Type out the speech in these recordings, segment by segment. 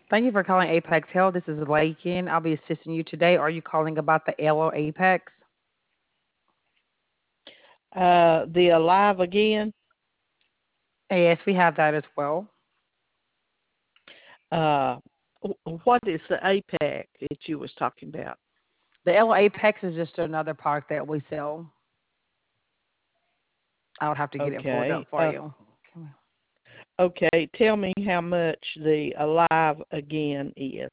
Thank you for calling Apex Health. This is Lakin. I'll be assisting you today. Are you calling about the Elo Apex? The Alive Again. Yes, we have that as well. Uh, what is the APAC that you was talking about? The Elo Apex is just another product that we sell. I would have to get it pulled up Okay. for you. Come Okay. Tell me how much the Alive Again is.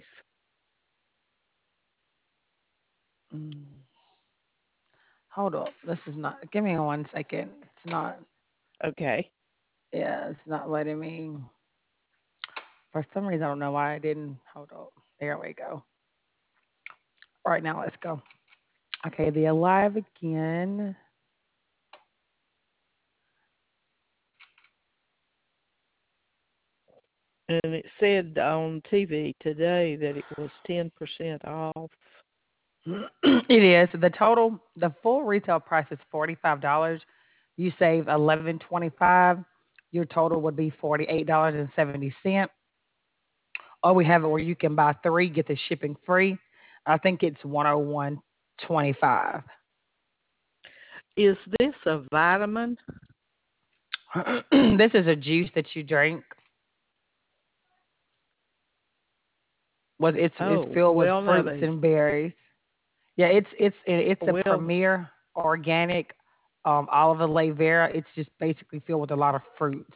Mm. Hold up. This is not. Give me 1 second. It's not. Okay. Yeah, it's not letting me. For some reason, I don't know why I didn't. Hold up. There we go. All right, now let's go. Okay, the Alive Again. And it said on TV today that it was 10% off. It is. The full retail price is $45. You save 11.25. Your total would be $48.70. Or we have it where you can buy three, get the shipping free. I think it's 101.25. Is this a vitamin? This is a juice that you drink. It's Oh, filled with well, now fruits they, and berries. Yeah, it's a well, Premier organic olive aloe vera. It's just basically filled with a lot of fruits.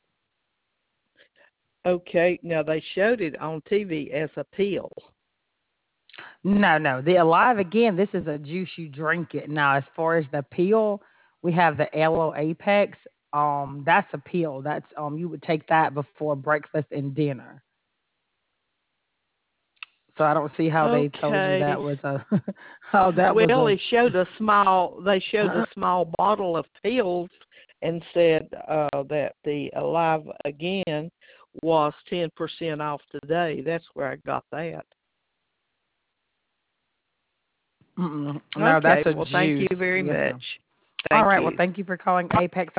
okay, now they showed it on TV as a pill. No, no. The Alive Again, this is a juice you drink it. Now, as far as the peel, we have the Aloe Apex. That's a peel. That's you would take that before breakfast and dinner. So I don't see how they told you that Okay. was a how that was Well, a they showed a small bottle of pills and said that the Alive Again was 10% off today. That's where I got that. mm-mm. No, that's Okay, a well, thank you juice. very Yes, much. ma'am. All Thank right. Well, you. thank you for calling Apex.